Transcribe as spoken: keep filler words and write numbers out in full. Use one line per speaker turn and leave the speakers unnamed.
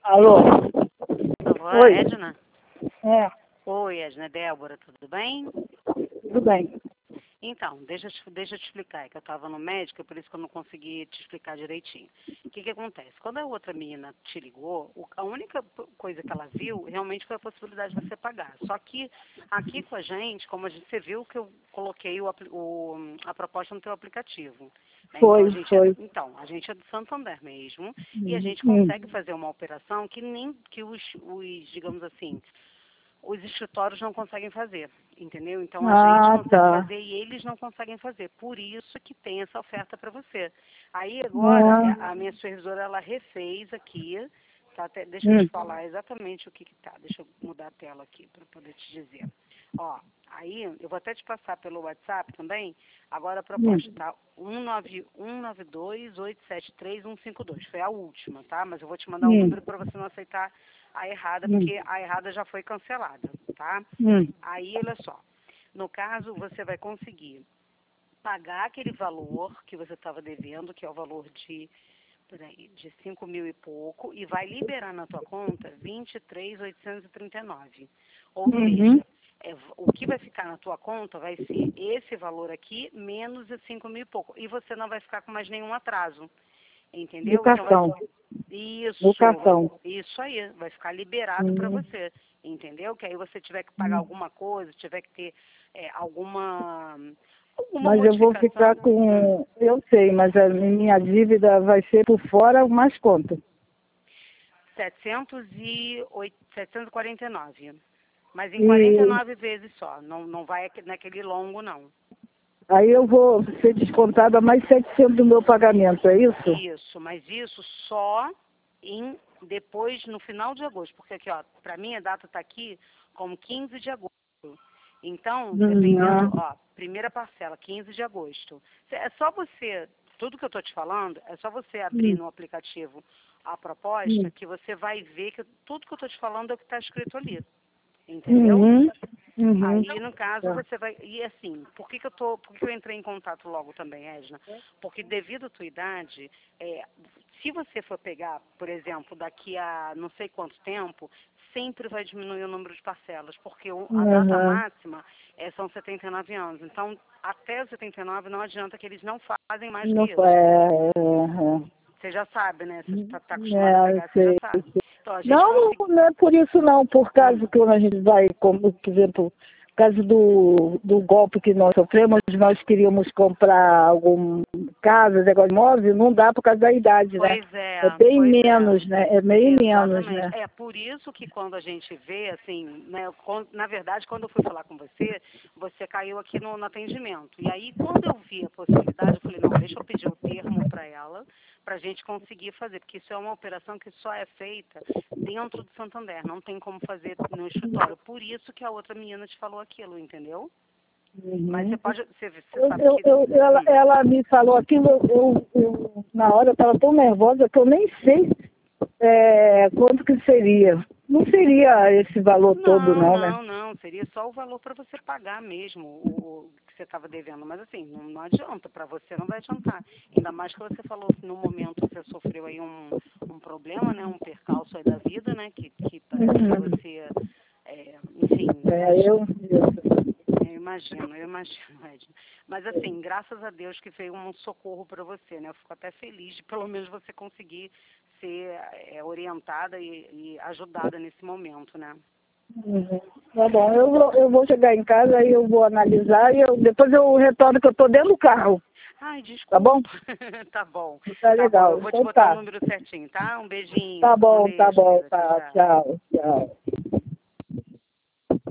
Alô?
Alô,
Oi.
Edna?
É,
Oi, Edna, é Débora, tudo bem?
tudo bem.
Então, deixa, eu te- deixa eu te explicar, é que eu estava no médico, é por isso que eu não consegui te explicar direitinho. O que que acontece? Quando a outra menina te ligou, o- a única p- coisa que ela viu realmente foi a possibilidade de você pagar. Só que aqui com a gente, como a gente, você viu que eu coloquei o, apli- o- a proposta no teu aplicativo. Né? Então,
Foi,
a gente é,
foi.
então, a gente é do Santander mesmo, e a gente
Hum.
consegue fazer uma operação que nem que os, os digamos assim, os escritórios não conseguem fazer, entendeu? Então a gente
Ah,
consegue
tá.
fazer e eles não conseguem fazer. Por isso que tem essa oferta para você. Aí agora é,
Ah,
a minha supervisora ela refez aqui, tá? Até, deixa eu te
hum,
falar exatamente o que que tá. Deixa eu mudar a tela aqui para poder te dizer. Ó, aí eu vou até te passar pelo WhatsApp também. Agora a
hum,
proposta tá um nove um nove dois oito sete três um cinco dois. Foi a última, tá? Mas eu vou te mandar um
hum,
número para você não aceitar a errada,
hum,
porque a errada já foi cancelada, tá?
hum,
Aí, olha só, no caso, você vai conseguir pagar aquele valor que você estava devendo, que é o valor de, peraí, de cinco mil e pouco, e vai liberar na tua conta vinte e três mil oitocentos e trinta e nove. Ou
uhum.
seja, é, o que vai ficar na tua conta vai ser esse valor aqui menos os cinco mil e pouco. E você não vai ficar com mais nenhum atraso.
Do
Entendeu? Então vai
cartão. Do
isso, vai-
cartão.
isso aí, vai ficar liberado para
Hum.
você, entendeu? Que aí você tiver que pagar
Hum.
alguma coisa, tiver que ter é, alguma alguma
Mas eu vou ficar
modificação. Hum,
com. Eu sei, mas a minha dívida vai ser por fora mais conta.
setecentos e oito, setecentos e quarenta e nove. Mas em quarenta e
E
nove vezes só, não, não vai aqui- naquele longo não.
aí eu vou ser descontada mais setecentos do meu pagamento, é isso?
Isso, mas isso só em depois no final de agosto, porque aqui ó, para mim a data está aqui como quinze de agosto. Então,
Hum,
dependendo,
ah,
ó, primeira parcela, quinze de agosto. Cê- É só você, tudo que eu estou te falando, é só você abrir
hum,
no aplicativo a proposta
hum,
que você vai ver que tudo que eu estou te falando é o que está escrito ali. Entendeu?
uhum, uhum.
Aí, no caso,
Tá.
você vai. E assim, por que, que eu tô. Por que, que eu entrei em contato logo também, Edna? Porque devido à tua idade, é, se você for pegar, por exemplo, daqui a não sei quanto tempo, sempre vai diminuir o número de parcelas, porque o- a data
Uhum.
máxima é, são setenta e nove anos. Então, até os setenta e nove não adianta que eles não fazem mais que
Não foi.
isso.
É, é,
Você já sabe, né? Você está
é,
acostumado a
é, eu
pegar, você já
sei.
sabe. Então, a gente
Não,
conseguiu.
não é por isso não, por causa que quando a gente vai, como, por exemplo, por causa do, do golpe que nós sofremos, nós queríamos comprar algum casa, negócio de imóvel, não dá por causa da idade, né?
Pois é,
É bem
pois é.
menos, né? É bem menos,
Exatamente.
né?
É por isso que quando a gente vê, assim, né, con- na verdade, quando eu fui falar com você, você caiu aqui no, no atendimento. E aí, quando eu vi a possibilidade, eu falei, não, deixa eu pedir o termo para ela, para a gente conseguir fazer, porque isso é uma operação que só é feita dentro do Santander, não tem como fazer no escritório. Por isso que a outra menina te falou aquilo, entendeu? Mas você
Uhum.
pode, você, você
Eu,
sabe
eu,
que...
eu- ela,
Hum.
ela me falou aquilo, eu, eu- eu- na hora eu estava tão nervosa que eu nem sei é, quanto que seria. Não seria esse valor todo,
Não,
não, né?
não, não. Seria só o valor para você pagar mesmo o, o que você estava devendo. Mas assim, não, não adianta, para você não vai adiantar. Ainda mais que você falou que no momento você sofreu aí um, um problema, né? Um percalço aí da vida, né? Que, que parece que
Uhum.
você, é, enfim,
É,
acho,
eu, eu-
eu imagino, eu imagino, Edna. Mas assim, graças a Deus que veio um socorro para você, né? Eu fico até feliz de pelo menos você conseguir ser é, orientada e, e ajudada nesse momento, né?
Uhum. Tá bom, eu vou, eu vou chegar em casa e eu vou analisar e eu, depois eu retorno que eu tô dentro do carro,
Ai,
tá bom?
desculpa. Tá bom.
Tá
Tá bom, eu
legal.
vou te
Então
botar o
tá.
número certinho, tá? Um beijinho.
Tá
Fica com
bom, tá
Deus,
bom,
querida. Tchau,
tá.
tchau.
Tchau, tchau.